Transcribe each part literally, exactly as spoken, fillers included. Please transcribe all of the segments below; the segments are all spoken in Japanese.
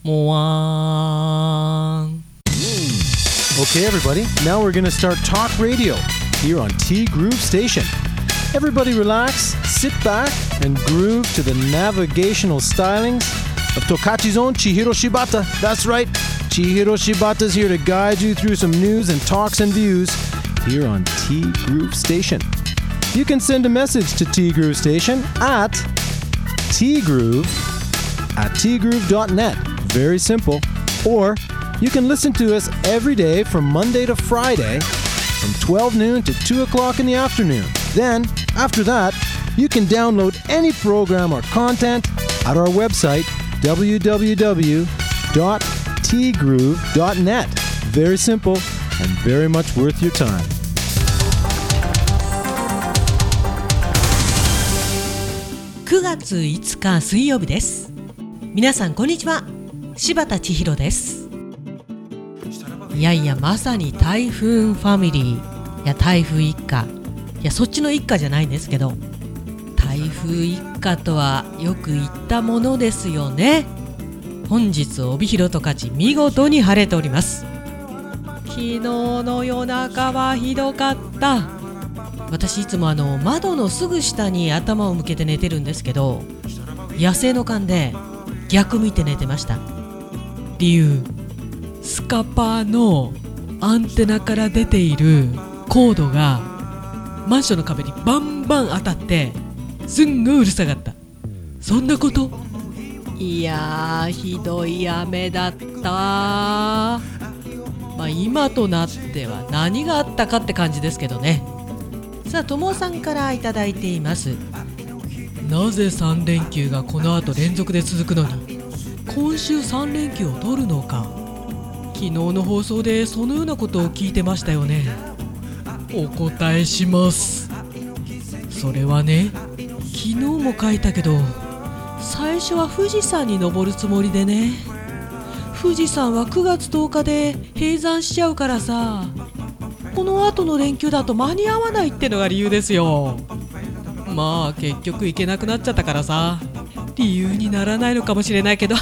もわーん。 Okay, everybody, now we're gonna start talk radio here on T Groove Station. Everybody relax, sit back, and groove to the navigational stylings of Tokachi's own Chihiro Shibata. That's right, Chihiro Shibata's here to guide you through some news and talks and views here on T Groove Station. You can send a message to T Groove Station at tgroove at tgroove dot net. Very simple. Or you can listen to us every day from Monday to Friday from twelve noon to two o'clock in the afternoon. Then, after that, you can download any program or content at our website, w w w dot t groove dot net. Very simple and very much worth your time. くがついつか水曜日です。皆さんこんにちは。柴田千尋です。いやいや、まさに台風ファミリー、いや台風一家、いやそっちの一家じゃないんですけど、台風一家とはよく言ったものですよね。本日帯広十勝見事に晴れております。昨日の夜中はひどかった。私いつもあの窓のすぐ下に頭を向けて寝てるんですけど、野生の勘で逆向いて寝てました。理由、スカパーのアンテナから出ているコードがマンションの壁にバンバン当たってすんごいうるさかった。そんなこと。いやー、ひどい雨だった。まあ今となっては何があったかって感じですけどね。さあ、ともさんからいただいています。なぜさん連休がこの後連続で続くのに今週さん連休を取るのか。昨日の放送でそのようなことを聞いてましたよね。お答えします。それはね、昨日も書いたけど、最初は富士山に登るつもりでね。富士山はくがつとおかで閉山しちゃうからさ、この後の連休だと間に合わないってのが理由ですよ。まあ結局行けなくなっちゃったからさ、理由にならないのかもしれないけど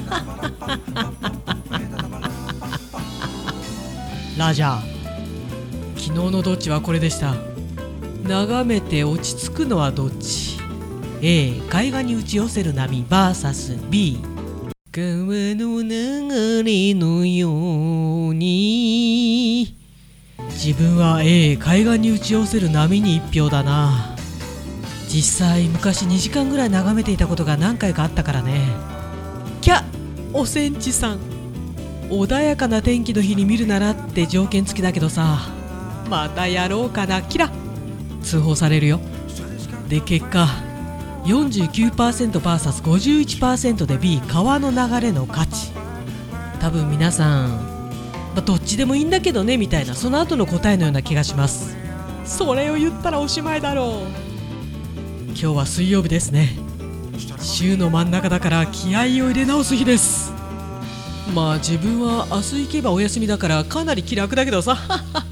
ラジャー、昨日のどっちはこれでした。眺めて落ち着くのはどっち？ A、 海岸に打ち寄せる波 ブイエス B、 川の流れのように。自分は A、 海岸に打ち寄せる波に一票だな。実際昔にじかんぐらい眺めていたことが何回かあったからね。キャ、おせんちさん、穏やかな天気の日に見るならって条件付きだけどさ、またやろうかな、キラ。通報されるよ。で結果 よんじゅうきゅうパーセントブイエスごじゅういちパーセント で B、 川の流れの価値。多分皆さん、まあ、どっちでもいいんだけどねみたいな、その後の答えのような気がします。それを言ったらおしまいだろう。今日は水曜日ですね。週の真ん中だから気合を入れ直す日です。まあ自分は明日行けばお休みだからかなり気楽だけどさ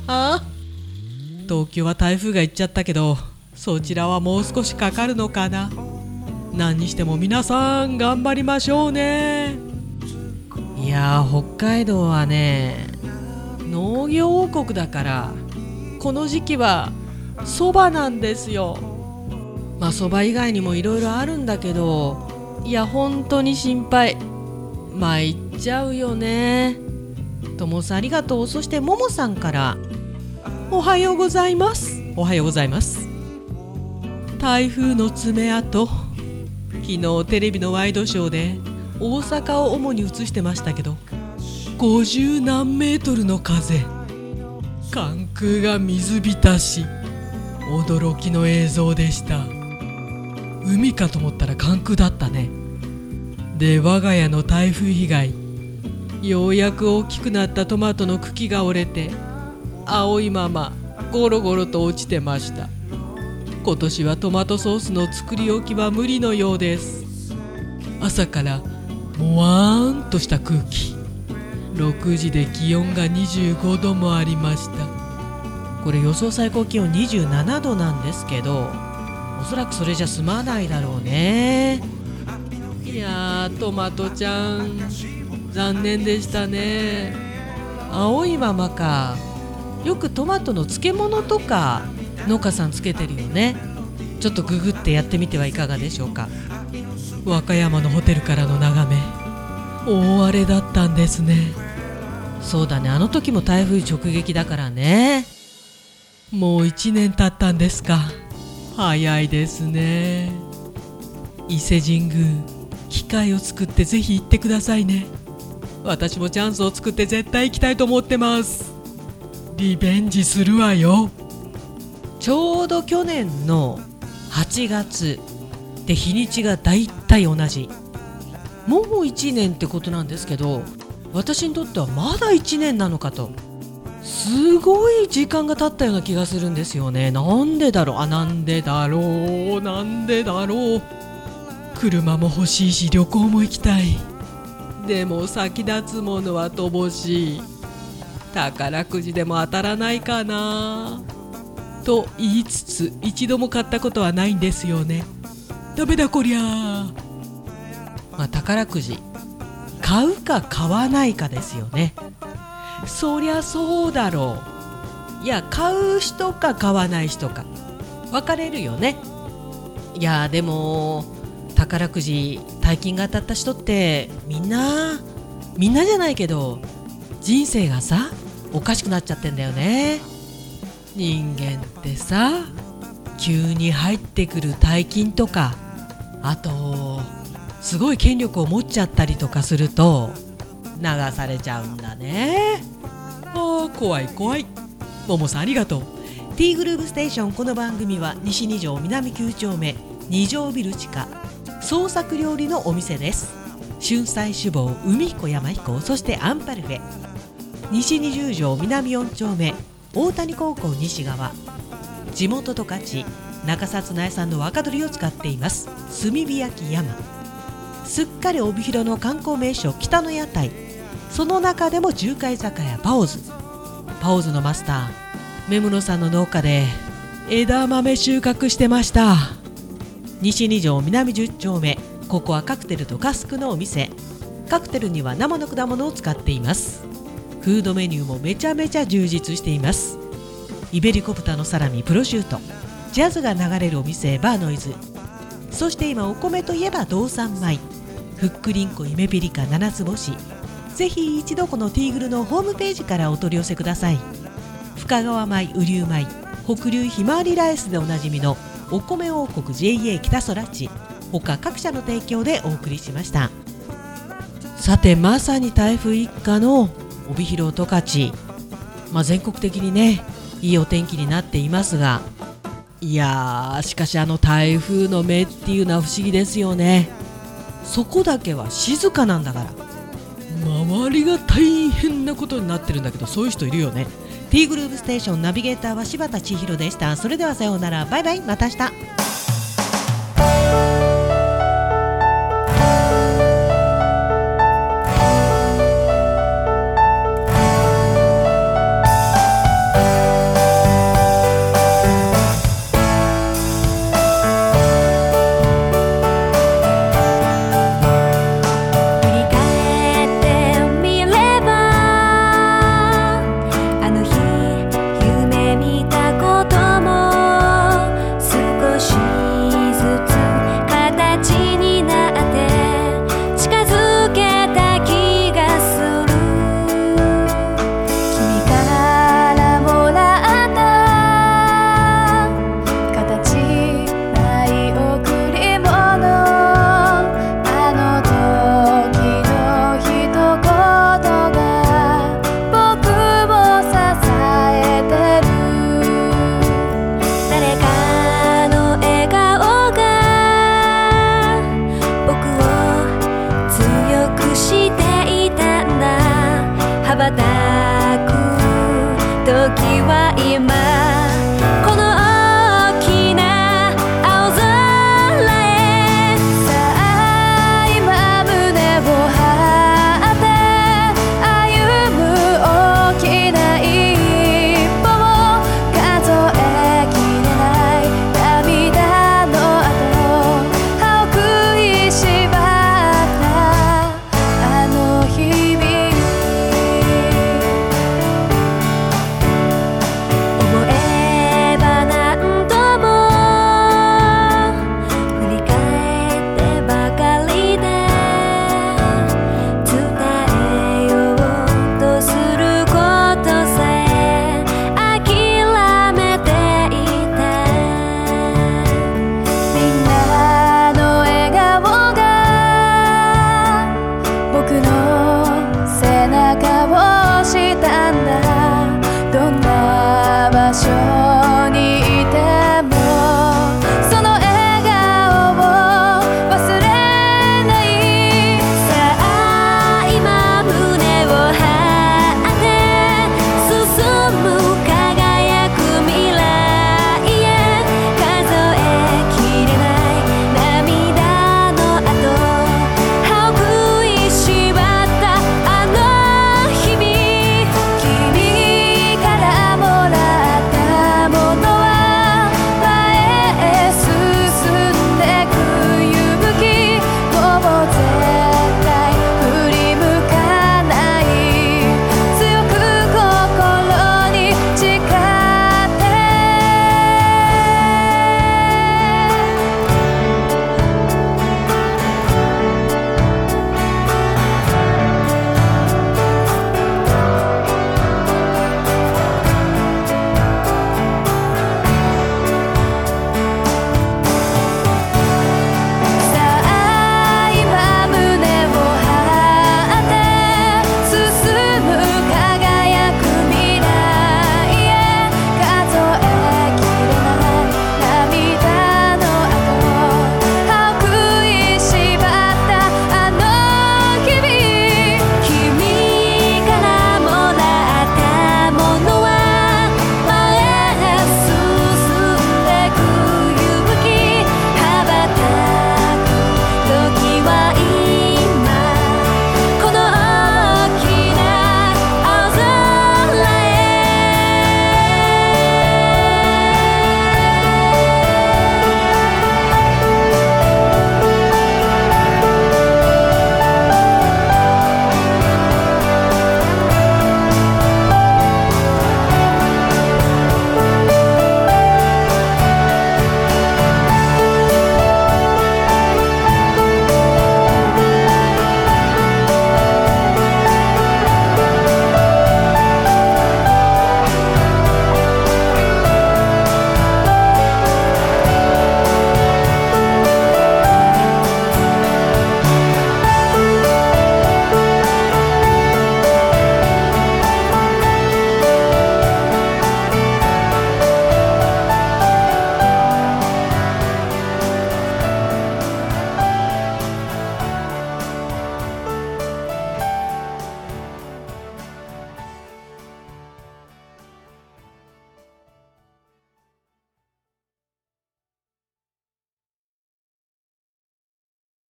東京は台風が行っちゃったけど、そちらはもう少しかかるのかな。何にしても皆さん頑張りましょうね。いやー、北海道はね、農業王国だからこの時期はそばなんですよ。まあそば以外にもいろいろあるんだけど、いや本当に心配。参っちゃうよね。ともさんありがとう。そしてももさんから、おはようございます。おはようございます。台風の爪痕、昨日テレビのワイドショーで大阪を主に映してましたけど、ごじゅうなんメートルの風、関空が水浸し、驚きの映像でした。海かと思ったら関空だったね。で我が家の台風被害、ようやく大きくなったトマトの茎が折れて青いままゴロゴロと落ちてました。今年はトマトソースの作り置きは無理のようです。朝からもわーんとした空気、ろくじで気温がにじゅうごどもありました。これ予想最高気温にじゅうななどなんですけど、おそらくそれじゃ済まないだろうね。いやー、トマトちゃん残念でしたね。青いままか。よくトマトの漬物とか農家さんつけてるよね。ちょっとググってやってみてはいかがでしょうか。和歌山のホテルからの眺め、大荒れだったんですね。そうだね、あの時も台風直撃だからね。もういちねん経ったんですか。早いですね。伊勢神宮、機会を作ってぜひ行ってくださいね。私もチャンスを作って絶対行きたいと思ってます。リベンジするわよ。ちょうど去年のはちがつで日にちがだいたい同じ。もういちねんってことなんですけど、私にとってはまだいちねんなのかと、すごい時間が経ったような気がするんですよね。なんでだろう、あ、なんでだろう、なんでだろう。車も欲しいし旅行も行きたい。でも先立つものは乏しい。宝くじでも当たらないかなと言いつつ、一度も買ったことはないんですよね。ダメだこりゃ。まあ宝くじ買うか買わないかですよね。そりゃそうだろう。いや、買う人か買わない人か分かれるよね。いやでも宝くじ大金が当たった人ってみんなみんなじゃないけど人生がさおかしくなっちゃってんだよね。人間ってさ、急に入ってくる大金とか、あとすごい権力を持っちゃったりとかすると流されちゃうんだね。あー怖い怖い。ももさんありがとう。 T グルーヴステーション。この番組は西に条南きゅう丁目に条ビル地下創作料理のお店です。春菜酒房海彦山彦、そしてアンパルフェ。西にじゅう条南よん丁目大谷高校西側、地元十勝中札内産の若鶏を使っています炭火焼き山。すっかり帯広の観光名所北の屋台、その中でも十海酒屋パオズ。パオズのマスター目室さんの農家で枝豆収穫してました。西に条南じゅう丁目、ここはカクテルとカスクのお店。カクテルには生の果物を使っています。フードメニューもめちゃめちゃ充実しています。イベリコ豚のサラミ、プロシュート、ジャズが流れるお店バーノイズ。そして今お米といえば道産米、ふっくりんこ夢ピリカ七つ星。ぜひ一度このティーグルのホームページからお取り寄せください。深川米、雨竜米、北流ひまわりライスでおなじみのお米王国 ジェイエー 北空地、他各社の提供でお送りしました。さて、まさに台風一過の帯広十勝、まあ、全国的にねいいお天気になっていますが、いやーしかしあの台風の目っていうのは不思議ですよね。そこだけは静かなんだから周りが大変なことになってるんだけど、そういう人いるよね。 T グルーヴステーションナビゲーターは柴田千尋でした。それではさようなら、バイバイ、また明日。